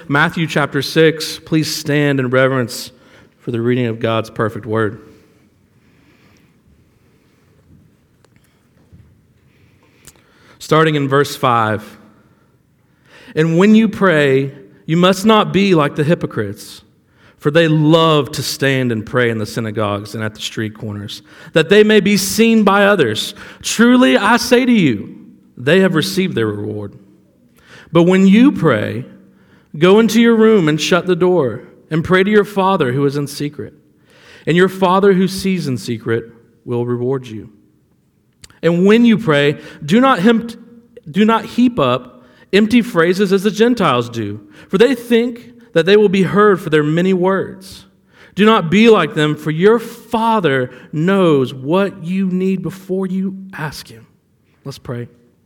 Matthew chapter 6. Please stand in reverence for the reading of God's perfect word. Starting in verse 5. And when you pray, you must not be like the hypocrites, for they love to stand and pray in the synagogues and at the street corners, that they may be seen by others. Truly, I say to you, they have received their reward. But when you pray, go into your room and shut the door, and pray to your Father who is in secret. And your Father who sees in secret will reward you. And when you pray, do not heap up empty phrases as the Gentiles do, for they think that they will be heard for their many words. Do not be like them, for your Father knows what you need before you ask Him. Let's pray.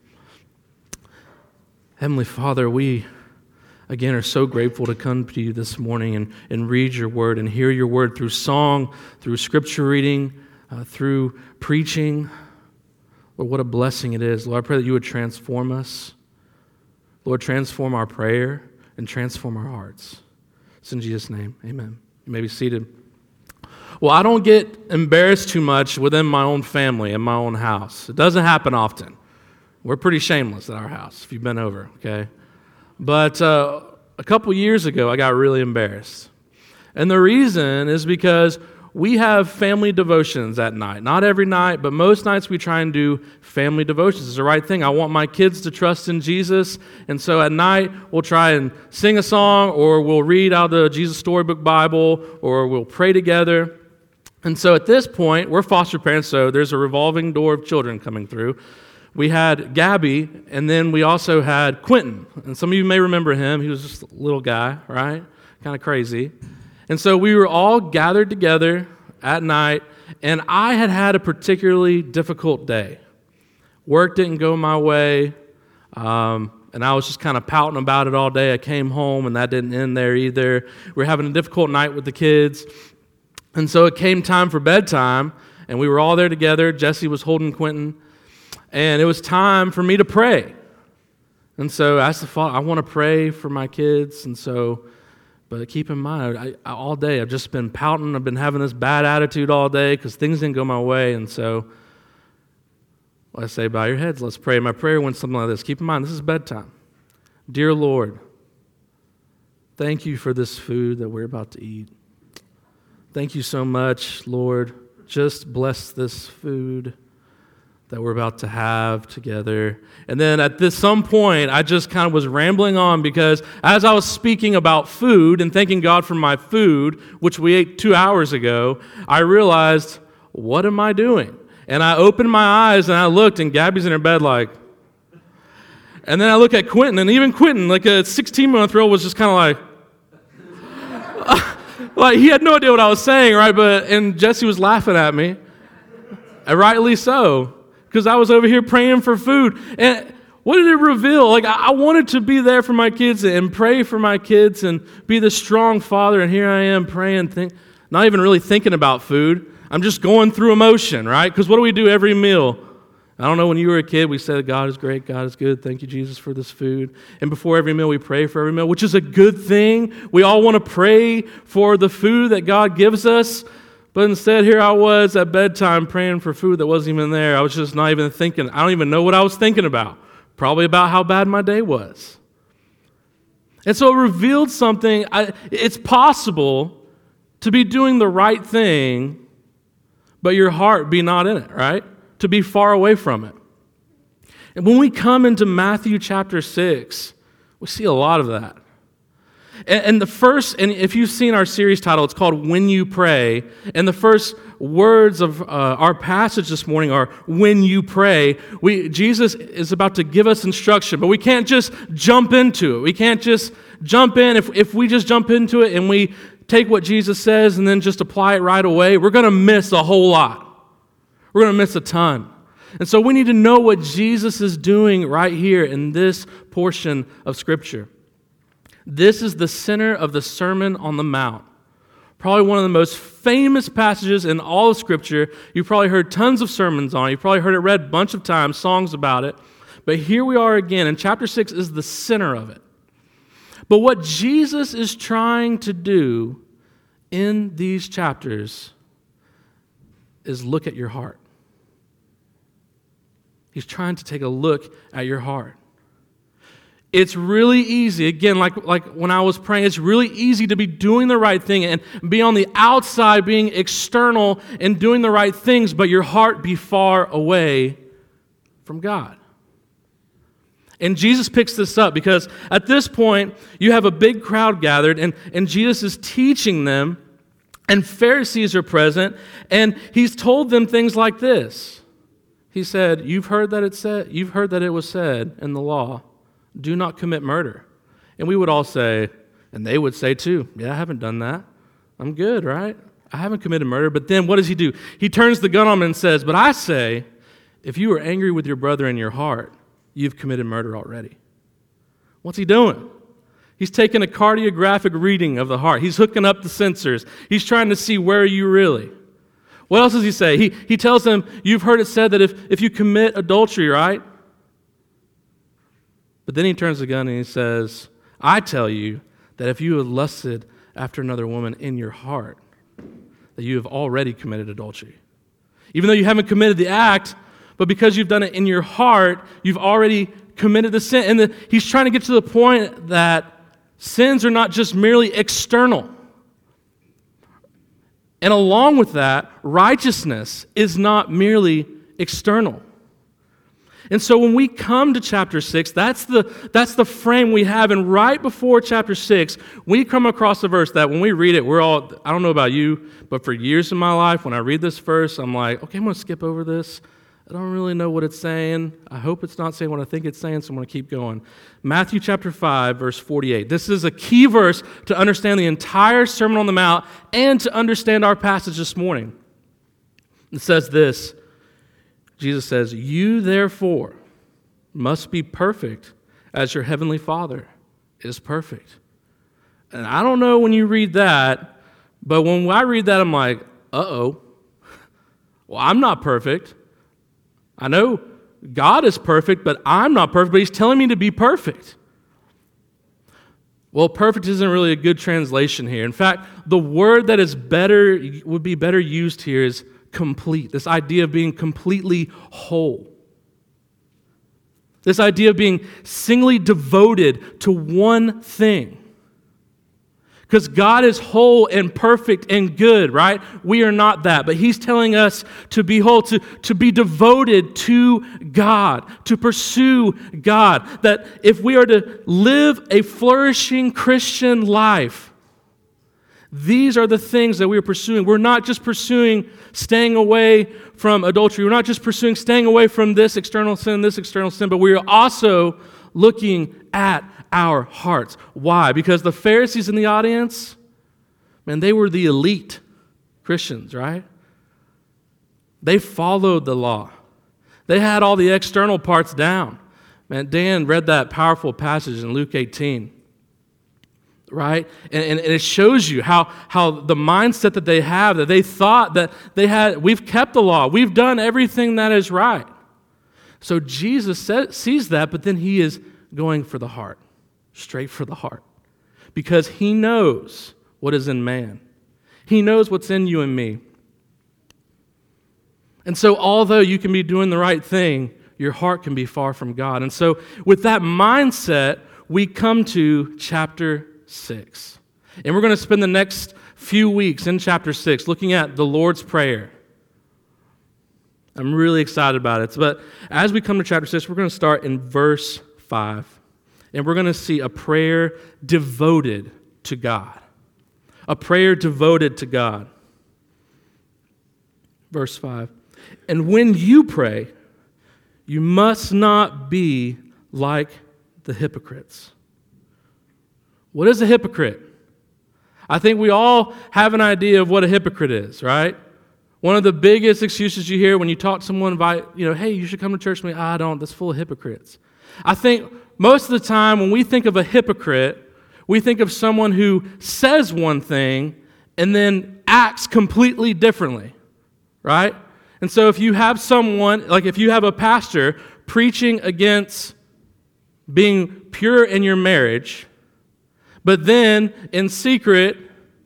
Heavenly Father, we again are so grateful to come to you this morning and read your word and hear your word through song, through scripture reading, through preaching. Lord, what a blessing it is. Lord, I pray that you would transform us. Lord, transform our prayer and transform our hearts. It's in Jesus' name, amen. You may be seated. Well, I don't get embarrassed too much within my own family and my own house. It doesn't happen often. We're pretty shameless at our house, if you've been over, okay? But a couple years ago, I got really embarrassed. And the reason is because we have family devotions at night. Not every night, but most nights we try and do family devotions. It's the right thing. I want my kids to trust in Jesus. And so at night, we'll try and sing a song, or we'll read out the Jesus Storybook Bible, or we'll pray together. And so at this point, we're foster parents, so there's a revolving door of children coming through. We had Gabby, and then we also had Quentin. And some of you may remember him. He was just a little guy, right? Kind of crazy. And so we were all gathered together at night, and I had a particularly difficult day. Work didn't go my way, and I was just kind of pouting about it all day. I came home, and that didn't end there either. We were having a difficult night with the kids, and so it came time for bedtime, and we were all there together. Jesse was holding Quentin, and it was time for me to pray. And so I asked the Father, I want to pray for my kids, and so... But keep in mind, all day I've just been pouting. I've been having this bad attitude all day because things didn't go my way. And so I say, bow your heads, let's pray. My prayer went something like this. Keep in mind, this is bedtime. Dear Lord, thank you for this food that we're about to eat. Thank you so much, Lord. Just bless this food that we're about to have together. And then at some point, I just kind of was rambling on because as I was speaking about food and thanking God for my food, which we ate 2 hours ago, I realized, what am I doing? And I opened my eyes and I looked, and Gabby's in her bed like... And then I look at Quentin, and even Quentin, like a 16-month-old, was just kind of like... like, he had no idea what I was saying, right? And Jesse was laughing at me, and rightly so. Because I was over here praying for food. And what did it reveal? Like, I wanted to be there for my kids and pray for my kids and be the strong father. And here I am praying, not even really thinking about food. I'm just going through emotion, right? Because what do we do every meal? I don't know, when you were a kid, we said, God is great, God is good. Thank you, Jesus, for this food. And before every meal, we pray for every meal, which is a good thing. We all want to pray for the food that God gives us. But instead, here I was at bedtime praying for food that wasn't even there. I was just not even thinking. I don't even know what I was thinking about. Probably about how bad my day was. And so it revealed something. It's possible to be doing the right thing, but your heart be not in it, right? To be far away from it. And when we come into Matthew chapter 6, we see a lot of that. And if you've seen our series title, it's called When You Pray. And the first words of our passage this morning are, when you pray. Jesus is about to give us instruction, but we can't just jump into it. We can't just jump in. If we just jump into it and we take what Jesus says and then just apply it right away, we're going to miss a whole lot. We're going to miss a ton. And so we need to know what Jesus is doing right here in this portion of Scripture. This is the center of the Sermon on the Mount. Probably one of the most famous passages in all of Scripture. You've probably heard tons of sermons on it. You've probably heard it read a bunch of times, songs about it. But here we are again, and chapter 6 is the center of it. But what Jesus is trying to do in these chapters is look at your heart. He's trying to take a look at your heart. It's really easy, again, like when I was praying, it's really easy to be doing the right thing and be on the outside, being external and doing the right things, but your heart be far away from God. And Jesus picks this up because at this point, you have a big crowd gathered, and Jesus is teaching them, and Pharisees are present, and he's told them things like this. He said, you've heard that it was said in the law, do not commit murder. And we would all say, and they would say too, yeah, I haven't done that. I'm good, right? I haven't committed murder. But then what does he do? He turns the gun on him and says, but I say, if you are angry with your brother in your heart, you've committed murder already. What's he doing? He's taking a cardiographic reading of the heart. He's hooking up the sensors. He's trying to see where are you really. What else does he say? He tells them, you've heard it said that if you commit adultery, right? But then he turns the gun and he says, I tell you that if you have lusted after another woman in your heart, that you have already committed adultery. Even though you haven't committed the act, but because you've done it in your heart, you've already committed the sin. And he's trying to get to the point that sins are not just merely external. And along with that, righteousness is not merely external. And so when we come to chapter 6, that's the frame we have. And right before chapter 6, we come across a verse that when we read it, I don't know about you, but for years in my life, when I read this verse, I'm like, okay, I'm going to skip over this. I don't really know what it's saying. I hope it's not saying what I think it's saying, so I'm going to keep going. Matthew chapter 5, verse 48. This is a key verse to understand the entire Sermon on the Mount and to understand our passage this morning. It says this. Jesus says, you therefore must be perfect as your heavenly Father is perfect. And I don't know when you read that, but when I read that, I'm like, uh-oh. Well, I'm not perfect. I know God is perfect, but I'm not perfect, but he's telling me to be perfect. Well, perfect isn't really a good translation here. In fact, the word that would be better used here is complete. This idea of being completely whole. This idea of being singly devoted to one thing. Because God is whole and perfect and good, right? We are not that. But he's telling us to be whole, to be devoted to God, to pursue God. That if we are to live a flourishing Christian life, these are the things that we are pursuing. We're not just pursuing staying away from adultery. We're not just pursuing staying away from this external sin, but we are also looking at our hearts. Why? Because the Pharisees in the audience, man, they were the elite Christians, right? They followed the law. They had all the external parts down. Man, Dan read that powerful passage in Luke 18. Right? And it shows you how the mindset that they have, that they thought that we've kept the law, we've done everything that is right. So Jesus sees that, but then he is going for the heart, straight for the heart, because he knows what is in man. He knows what's in you and me. And so although you can be doing the right thing, your heart can be far from God. And so with that mindset, we come to chapter 6. And we're going to spend the next few weeks in chapter 6 looking at the Lord's Prayer. I'm really excited about it. But as we come to chapter 6, we're going to start in verse 5. And we're going to see a prayer devoted to God. A prayer devoted to God. Verse 5. And when you pray, you must not be like the hypocrites. What is a hypocrite? I think we all have an idea of what a hypocrite is, right? One of the biggest excuses you hear when you talk to someone about, hey, you should come to church with me. I don't. That's full of hypocrites. I think most of the time when we think of a hypocrite, we think of someone who says one thing and then acts completely differently, right? And so if you have someone, like if you have a pastor preaching against being pure in your marriage, but then in secret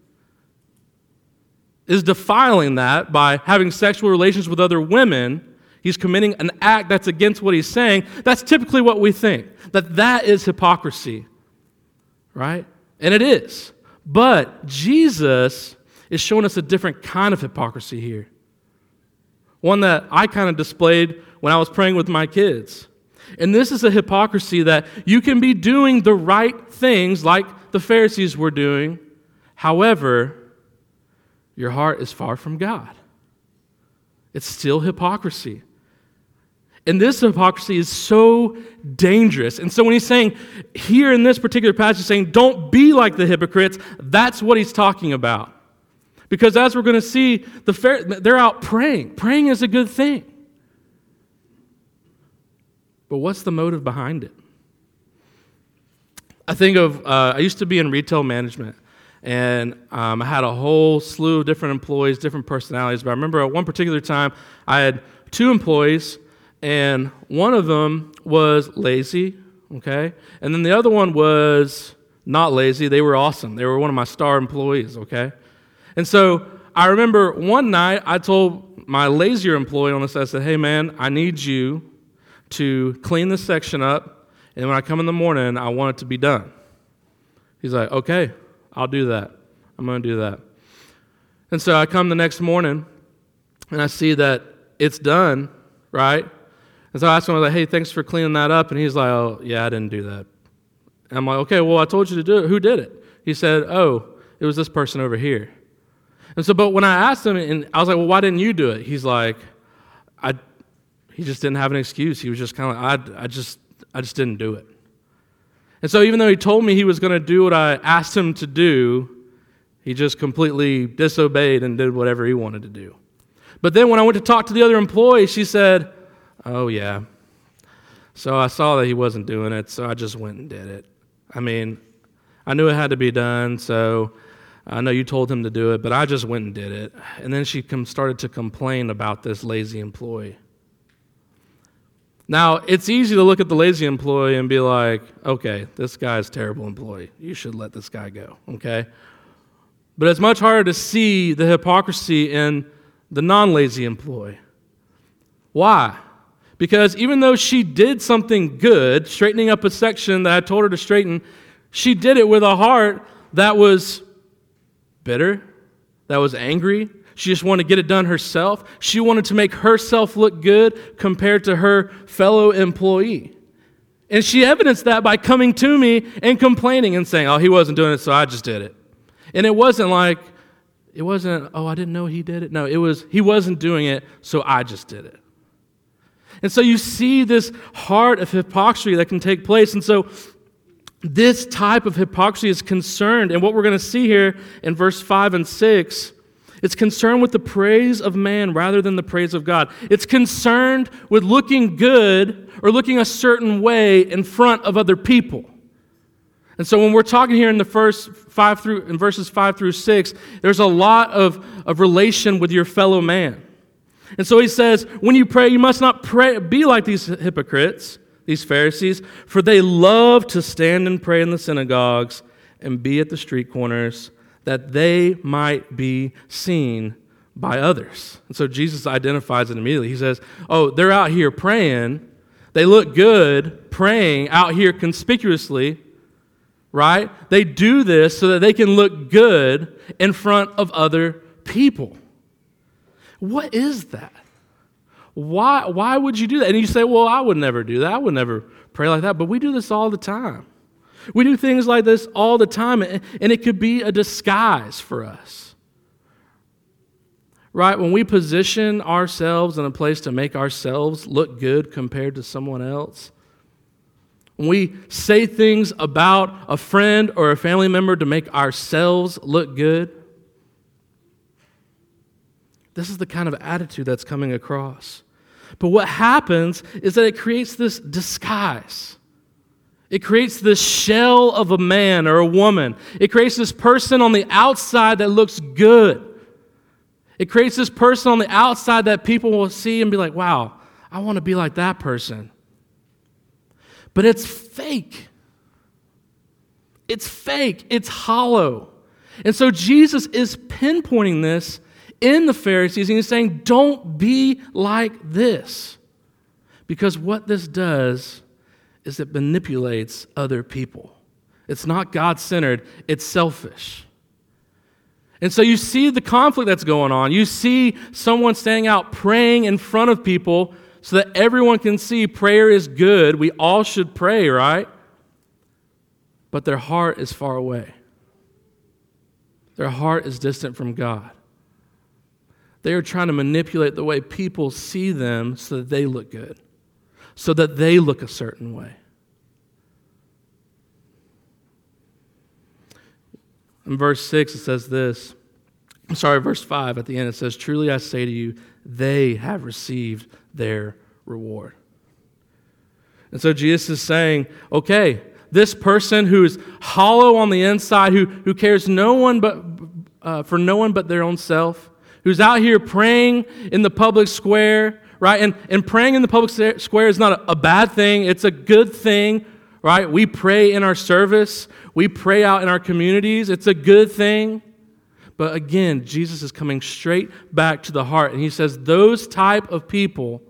is defiling that by having sexual relations with other women, he's committing an act that's against what he's saying, that's typically what we think, that is hypocrisy, right? And it is. But Jesus is showing us a different kind of hypocrisy here. One that I kind of displayed when I was praying with my kids. And this is a hypocrisy that you can be doing the right things like the Pharisees were doing. However, your heart is far from God. It's still hypocrisy. And this hypocrisy is so dangerous. And so when he's saying here in this particular passage, saying don't be like the hypocrites, that's what he's talking about. Because as we're going to see, they're out praying. Praying is a good thing. But what's the motive behind it? I think of, I used to be in retail management, and I had a whole slew of different employees, different personalities. But I remember at one particular time, I had 2 employees, and one of them was lazy, okay? And then the other one was not lazy. They were awesome. They were one of my star employees, okay? And so I remember one night I told my lazier employee on this, I said, hey man, I need you to clean this section up, and when I come in the morning, I want it to be done. He's like, okay, I'll do that. I'm going to do that. And so I come the next morning, and I see that it's done, right? And so I asked him, I was like, hey, thanks for cleaning that up. And he's like, oh, yeah, I didn't do that. And I'm like, okay, well, I told you to do it. Who did it? He said, oh, it was this person over here. And so, but when I asked him, and I was like, well, why didn't you do it? He's like, he just didn't have an excuse. He was just kind of like, I just didn't do it. And so even though he told me he was going to do what I asked him to do, he just completely disobeyed and did whatever he wanted to do. But then when I went to talk to the other employee, she said, oh, yeah. So I saw that he wasn't doing it, so I just went and did it. I mean, I knew it had to be done, so I know you told him to do it, but I just went and did it. And then she started to complain about this lazy employee. Now, it's easy to look at the lazy employee and be like, okay, this guy's a terrible employee. You should let this guy go, okay? But it's much harder to see the hypocrisy in the non-lazy employee. Why? Because even though she did something good, straightening up a section that I told her to straighten, she did it with a heart that was bitter, that was angry. She just wanted to get it done herself. She wanted to make herself look good compared to her fellow employee. And she evidenced that by coming to me and complaining and saying, oh, he wasn't doing it, so I just did it. And it wasn't, oh, I didn't know he did it. No, it was, he wasn't doing it, so I just did it. And so you see this heart of hypocrisy that can take place. And so this type of hypocrisy is concerned, and what we're going to see here in verse 5 and 6, it's concerned with the praise of man rather than the praise of God. It's concerned with looking good or looking a certain way in front of other people. And so when we're talking here in the verses 5 through 6, there's a lot of relation with your fellow man. And so he says, when you pray, you must not be like these hypocrites, these Pharisees, for they love to stand and pray in the synagogues and be at the street corners, that they might be seen by others. And so Jesus identifies it immediately. He says, oh, they're out here praying. They look good praying out here conspicuously, right? They do this so that they can look good in front of other people. What is that? Why would you do that? And you say, well, I would never do that. I would never pray like that. But we do this all the time. We do things like this all the time, and it could be a disguise for us. Right? When we position ourselves in a place to make ourselves look good compared to someone else, when we say things about a friend or a family member to make ourselves look good, this is the kind of attitude that's coming across. But what happens is that it creates this disguise. It creates this shell of a man or a woman. It creates this person on the outside that looks good. It creates this person on the outside that people will see and be like, wow, I want to be like that person. But it's fake. It's fake. It's hollow. And so Jesus is pinpointing this in the Pharisees, and he's saying, don't be like this. Because what this does is it manipulates other people. It's not God-centered, it's selfish. And so you see the conflict that's going on. You see someone standing out praying in front of people so that everyone can see prayer is good. We all should pray, right? But their heart is far away. Their heart is distant from God. They are trying to manipulate the way people see them so that they look good, so that they look a certain way. In verse 6, it says this. Verse 5 at the end, it says, truly I say to you, they have received their reward. And so Jesus is saying, okay, this person who is hollow on the inside, who cares for no one but their own self, who's out here praying in the public square, right? And praying in the public square is not a bad thing. It's a good thing, right? We pray in our service. We pray out in our communities. It's a good thing. But again, Jesus is coming straight back to the heart. And he says, those type of people,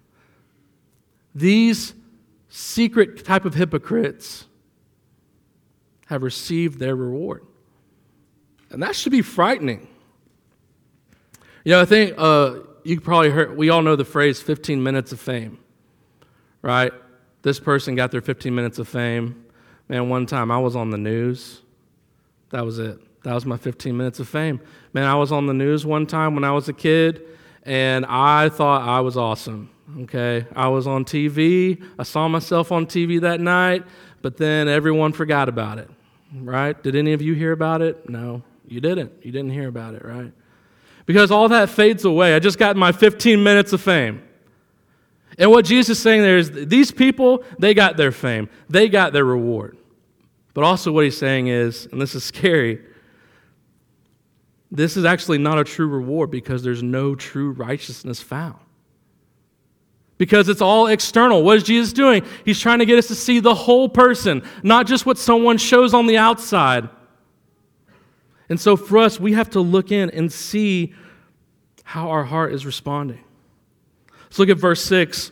these secret type of hypocrites, have received their reward. And that should be frightening. You know, I think you probably heard, we all know the phrase 15 minutes of fame, right? This person got their 15 minutes of fame. Man, one time I was on the news. That was it. That was my 15 minutes of fame. Man, I was on the news one time when I was a kid, and I thought I was awesome, okay? I was on TV. I saw myself on TV that night, but then everyone forgot about it, right? Did any of you hear about it? No, you didn't. You didn't hear about it, right? Because all that fades away. I just got my 15 minutes of fame. And what Jesus is saying there is these people, they got their fame. They got their reward. But also what he's saying is, and this is scary, this is actually not a true reward because there's no true righteousness found. Because it's all external. What is Jesus doing? He's trying to get us to see the whole person, not just what someone shows on the outside. And so for us, we have to look in and see how our heart is responding. Let's look at verse 6.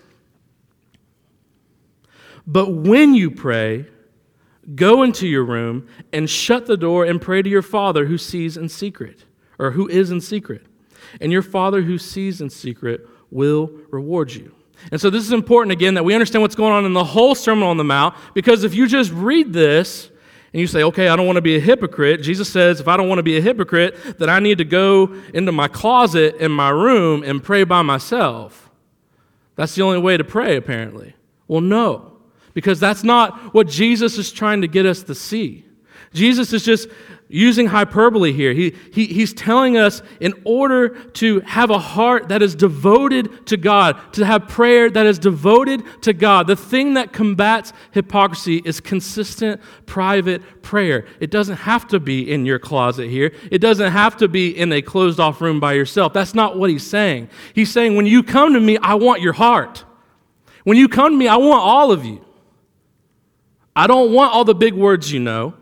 But when you pray, go into your room and shut the door and pray to your Father who sees in secret, or who is in secret. And your Father who sees in secret will reward you. And so this is important, again, that we understand what's going on in the whole Sermon on the Mount, because if you just read this and you say, okay, I don't want to be a hypocrite, Jesus says, if I don't want to be a hypocrite, then I need to go into my closet in my room and pray by myself. That's the only way to pray, apparently. Well, no. Because that's not what Jesus is trying to get us to see. Jesus is just using hyperbole here. He's telling us in order to have a heart that is devoted to God, to have prayer that is devoted to God, the thing that combats hypocrisy is consistent private prayer. It doesn't have to be in your closet here. It doesn't have to be in a closed-off room by yourself. That's not what he's saying. He's saying, when you come to me, I want your heart. When you come to me, I want all of you. I don't want all the big words you know.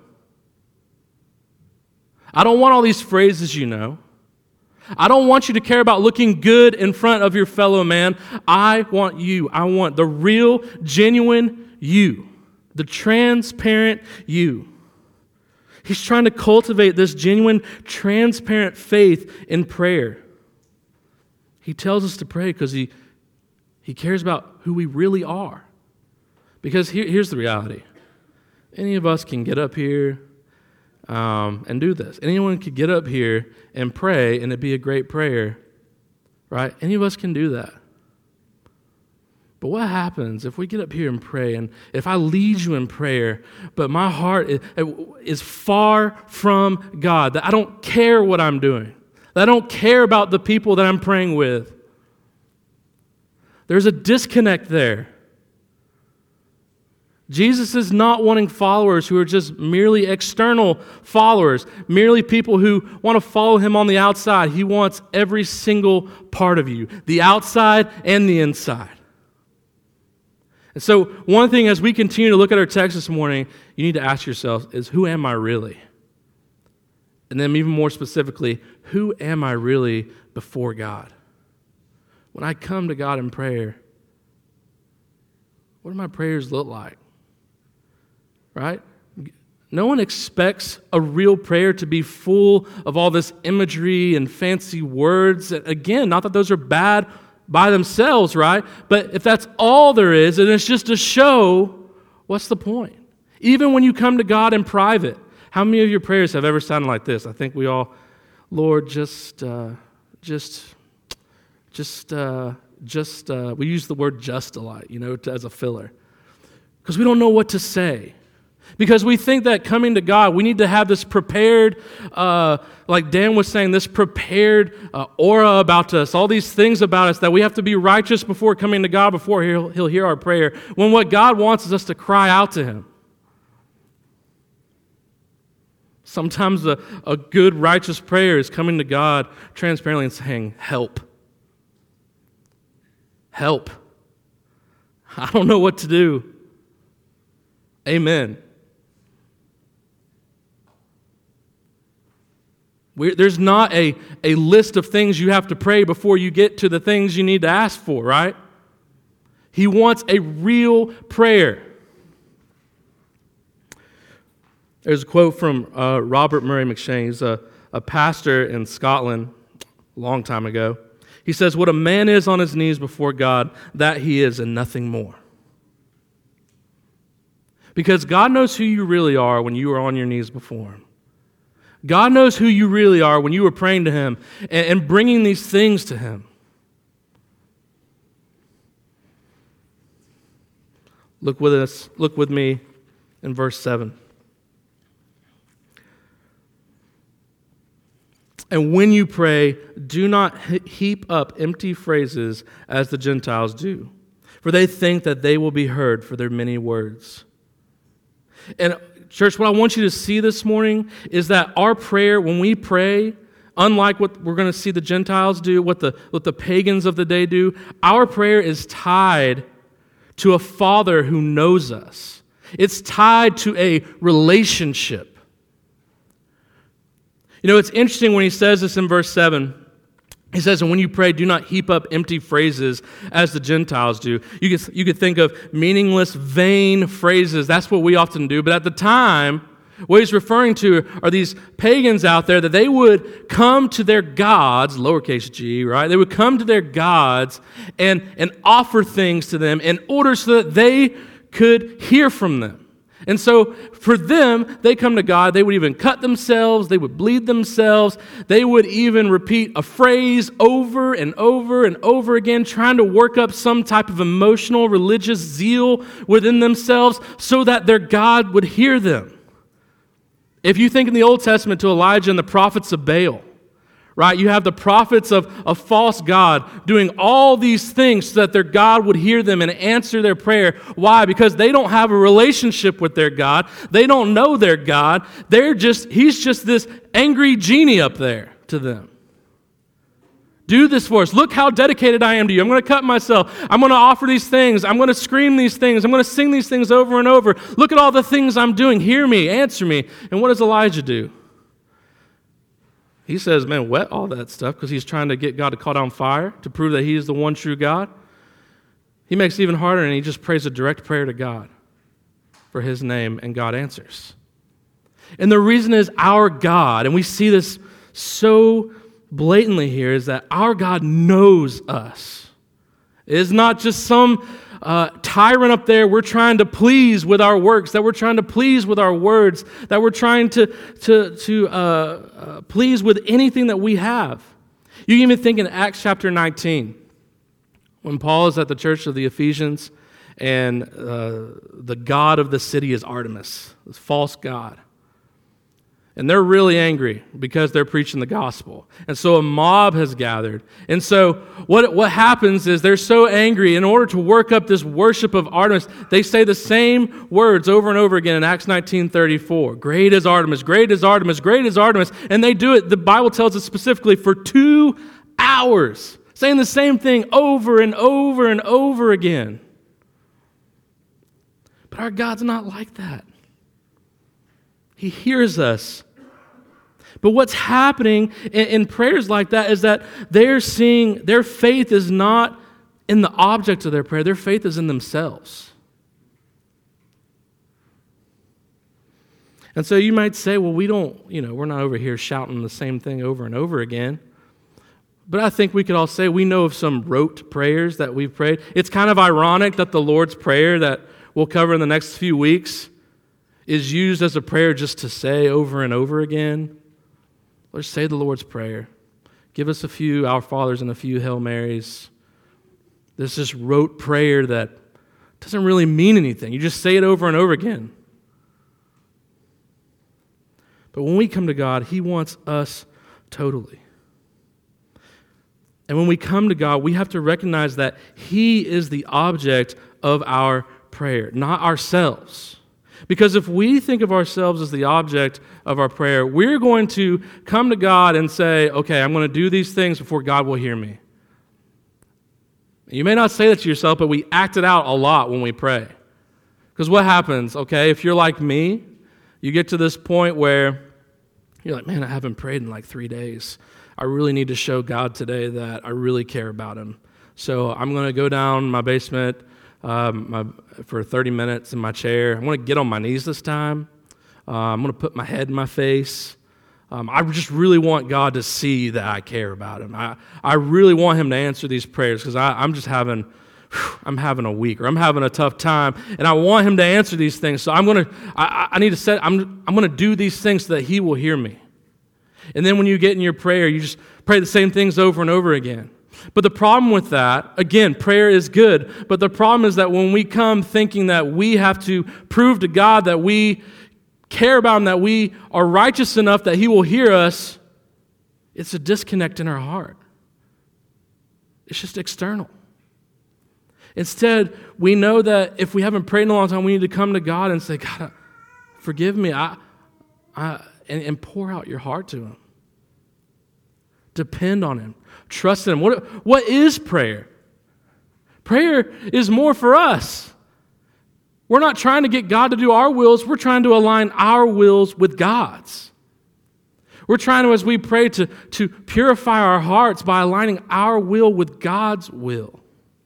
I don't want all these phrases you know. I don't want you to care about looking good in front of your fellow man. I want you. I want the real, genuine you, the transparent you. He's trying to cultivate this genuine, transparent faith in prayer. He tells us to pray because he cares about who we really are. Because here's the reality. Any of us can get up here and do this. Anyone could get up here and pray, and it'd be a great prayer, right? Any of us can do that. But what happens if we get up here and pray, and if I lead you in prayer, but my heart is far from God, that I don't care what I'm doing, that I don't care about the people that I'm praying with? There's a disconnect there. Jesus is not wanting followers who are just merely external followers, merely people who want to follow him on the outside. He wants every single part of you, the outside and the inside. And so one thing as we continue to look at our text this morning, you need to ask yourself is, who am I really? And then even more specifically, who am I really before God? When I come to God in prayer, what do my prayers look like? Right? No one expects a real prayer to be full of all this imagery and fancy words. Again, not that those are bad by themselves, right? But if that's all there is, and it's just a show, what's the point? Even when you come to God in private, how many of your prayers have ever sounded like this? I think we all, Lord, we use the word just a lot, as a filler. Because we don't know what to say. Because we think that coming to God, we need to have this prepared, like Dan was saying, this prepared aura about us, all these things about us, that we have to be righteous before coming to God, before He'll hear our prayer, when what God wants is us to cry out to Him. Sometimes a good, righteous prayer is coming to God transparently and saying, help. Help. I don't know what to do. Amen. There's not a list of things you have to pray before you get to the things you need to ask for, right? He wants a real prayer. There's a quote from Robert Murray McCheyne. He's a pastor in Scotland a long time ago. He says, what a man is on his knees before God, that he is and nothing more. Because God knows who you really are when you are on your knees before Him. God knows who you really are when you are praying to Him and bringing these things to Him. Look with me in verse 7. And when you pray, do not heap up empty phrases as the Gentiles do, for they think that they will be heard for their many words. And church, what I want you to see this morning is that our prayer, when we pray, unlike what we're going to see the Gentiles do, what the pagans of the day do, our prayer is tied to a Father who knows us. It's tied to a relationship. It's interesting when he says this in verse 7. He says, and when you pray, do not heap up empty phrases as the Gentiles do. You could think of meaningless, vain phrases. That's what we often do. But at the time, what he's referring to are these pagans out there that they would come to their gods, lowercase g, right? They would come to their gods and offer things to them in order so that they could hear from them. And so for them, they come to God, they would even cut themselves, they would bleed themselves, they would even repeat a phrase over and over and over again, trying to work up some type of emotional, religious zeal within themselves so that their God would hear them. If you think in the Old Testament to Elijah and the prophets of Baal, right? You have the prophets of a false God doing all these things so that their God would hear them and answer their prayer. Why? Because they don't have a relationship with their God. They don't know their God. He's just this angry genie up there to them. Do this for us. Look how dedicated I am to you. I'm going to cut myself. I'm going to offer these things. I'm going to scream these things. I'm going to sing these things over and over. Look at all the things I'm doing. Hear me. Answer me. And what does Elijah do? He says, man, wet all that stuff because he's trying to get God to call down fire to prove that He is the one true God. He makes it even harder, and he just prays a direct prayer to God for His name, and God answers. And the reason is our God, and we see this so blatantly here, is that our God knows us. It is not just some tyrant up there we're trying to please with our works, that we're trying to please with our words, that we're trying to please with anything that we have. You can even think in Acts chapter 19, when Paul is at the church of the Ephesians, and the god of the city is Artemis, this false god. And they're really angry because they're preaching the gospel. And so a mob has gathered. And so what happens is they're so angry, in order to work up this worship of Artemis, they say the same words over and over again in Acts 19:34. Great is Artemis, great is Artemis, great is Artemis. And they do it, the Bible tells us specifically, for 2 hours, saying the same thing over and over and over again. But our God's not like that. He hears us. But what's happening in prayers like that is that they're seeing their faith is not in the object of their prayer. Their faith is in themselves. And so you might say, well, we're not over here shouting the same thing over and over again. But I think we could all say we know of some rote prayers that we've prayed. It's kind of ironic that the Lord's Prayer that we'll cover in the next few weeks is used as a prayer just to say over and over again. Let's say the Lord's Prayer. Give us a few Our Fathers and a few Hail Marys. There's this rote prayer that doesn't really mean anything. You just say it over and over again. But when we come to God, He wants us totally. And when we come to God, we have to recognize that He is the object of our prayer, not ourselves. Because if we think of ourselves as the object of our prayer, we're going to come to God and say, okay, I'm going to do these things before God will hear me. You may not say that to yourself, but we act it out a lot when we pray. Because what happens, okay, if you're like me, you get to this point where you're like, man, I haven't prayed in like 3 days. I really need to show God today that I really care about Him. So I'm going to go down my basement for 30 minutes in my chair. I'm going to get on my knees this time. I'm going to put my head in my face. I just really want God to see that I care about Him. I really want Him to answer these prayers because I'm having a week or I'm having a tough time, and I want Him to answer these things. So I'm going to do these things so that He will hear me. And then when you get in your prayer, you just pray the same things over and over again. But the problem with that, again, prayer is good, but the problem is that when we come thinking that we have to prove to God that we care about Him, that we are righteous enough that He will hear us, it's a disconnect in our heart. It's just external. Instead, we know that if we haven't prayed in a long time, we need to come to God and say, God, forgive me, and pour out your heart to Him. Depend on Him. Trust in Him. What is prayer? Prayer is more for us. We're not trying to get God to do our wills. We're trying to align our wills with God's. We're trying to, as we pray, to purify our hearts by aligning our will with God's will.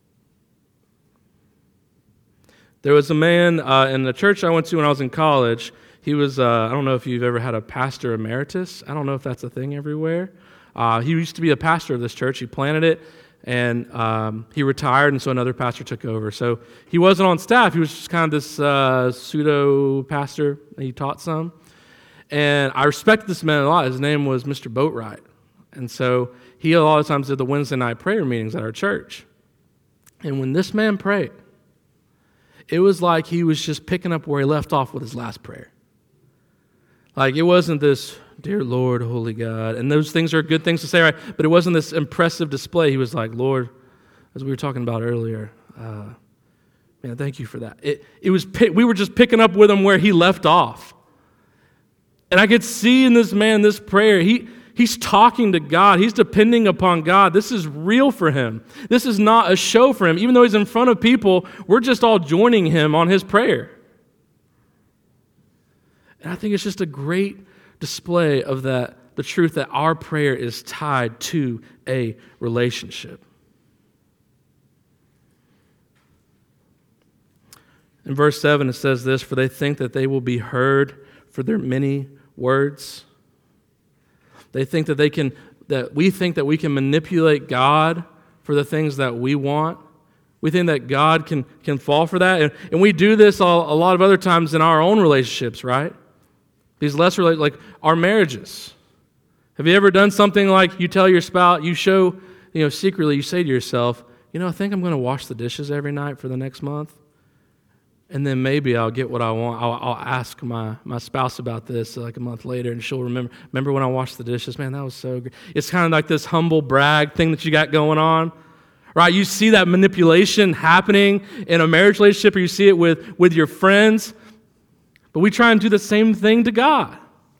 There was a man in the church I went to when I was in college. He was, I don't know if you've ever had a pastor emeritus. I don't know if that's a thing everywhere. He used to be a pastor of this church. He planted it, and he retired, and so another pastor took over. So he wasn't on staff. He was just kind of this pseudo-pastor. He taught some. And I respected this man a lot. His name was Mr. Boatwright. And so he a lot of times did the Wednesday night prayer meetings at our church. And when this man prayed, it was like he was just picking up where he left off with his last prayer. Like it wasn't this, dear Lord, holy God, and those things are good things to say, right? But it wasn't this impressive display. He was like, Lord, as we were talking about earlier, man, thank you for that. We were just picking up with him where he left off. And I could see in this man, this prayer, he's talking to God. He's depending upon God. This is real for him. This is not a show for him. Even though he's in front of people, we're just all joining him on his prayer. And I think it's just a great display of the truth that our prayer is tied to a relationship. In verse 7, it says this, for they think that they will be heard for their many words. They think that we think that we can manipulate God for the things that we want. We think that God can fall for that. And we do this a lot of other times in our own relationships, right? These less related, like our marriages. Have you ever done something like you tell your spouse, you show, secretly, you say to yourself, I think I'm going to wash the dishes every night for the next month. And then maybe I'll get what I want. I'll ask my spouse about this like a month later, and she'll remember when I washed the dishes? Man, that was so good. It's kind of like this humble brag thing that you got going on, right? You see that manipulation happening in a marriage relationship, or you see it with your friends. But we try and do the same thing to God.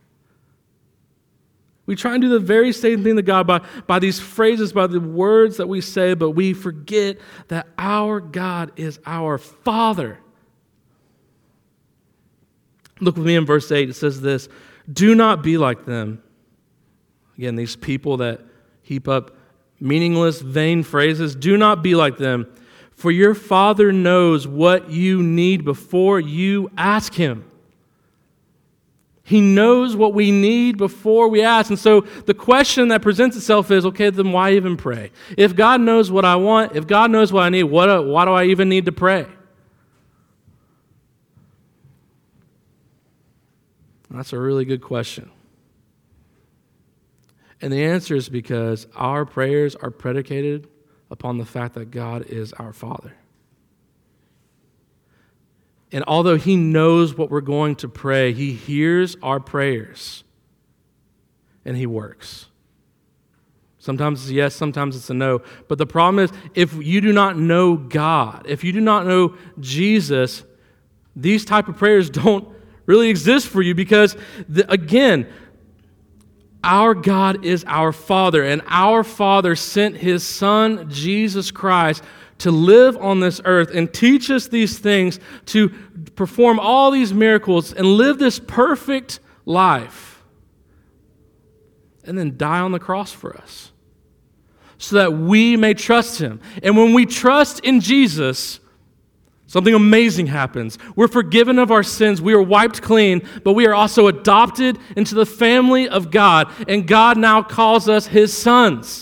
We try and do the very same thing to God by these phrases, by the words that we say, but we forget that our God is our Father. Look with me in verse 8. It says this, do not be like them. Again, these people that heap up meaningless, vain phrases, do not be like them, for your Father knows what you need before you ask Him. He knows what we need before we ask. And so the question that presents itself is, okay, then why even pray? If God knows what I want, if God knows what I need, why do I even need to pray? That's a really good question. And the answer is because our prayers are predicated upon the fact that God is our Father. And although He knows what we're going to pray, He hears our prayers and He works. Sometimes it's a yes, sometimes it's a no. But the problem is, if you do not know God, if you do not know Jesus, these type of prayers don't really exist for you because, again, our God is our Father, and our Father sent His Son, Jesus Christ, to live on this earth and teach us these things, to perform all these miracles and live this perfect life, and then die on the cross for us so that we may trust Him. And when we trust in Jesus, something amazing happens. We're forgiven of our sins. We are wiped clean, but we are also adopted into the family of God, and God now calls us His sons.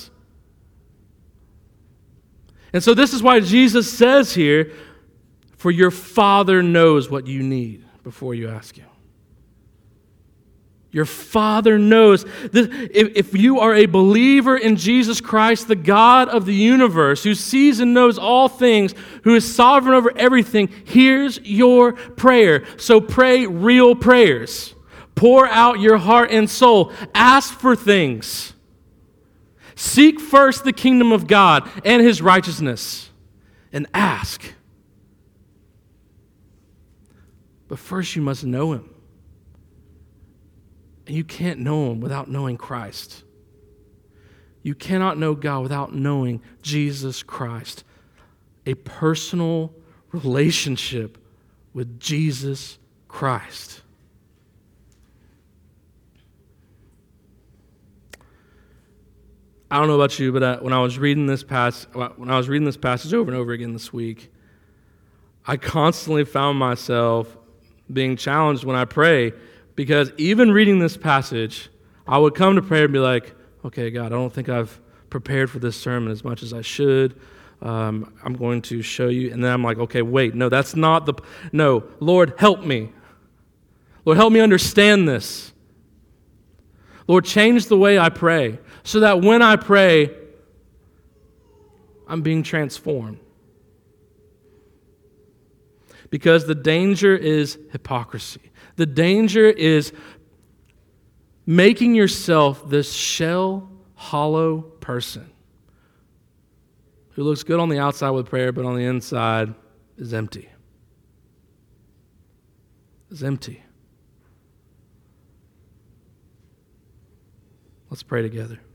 And so this is why Jesus says here, for your Father knows what you need before you ask Him. Your Father knows. If you are a believer in Jesus Christ, the God of the universe, who sees and knows all things, who is sovereign over everything, hears your prayer. So pray real prayers. Pour out your heart and soul. Ask for things. Seek first the kingdom of God and His righteousness, and ask. But first you must know Him. And you can't know Him without knowing Christ. You cannot know God without knowing Jesus Christ. A personal relationship with Jesus Christ. I don't know about you, but when I was reading this passage over and over again this week, I constantly found myself being challenged when I pray, because even reading this passage, I would come to prayer and be like, okay, God, I don't think I've prepared for this sermon as much as I should. I'm going to show you. And then I'm like, okay, wait, no, that's not no, Lord, help me. Lord, help me understand this. Lord, change the way I pray so that when I pray, I'm being transformed. Because the danger is hypocrisy. The danger is making yourself this shell, hollow person who looks good on the outside with prayer, but on the inside is empty. Is empty. Let's pray together.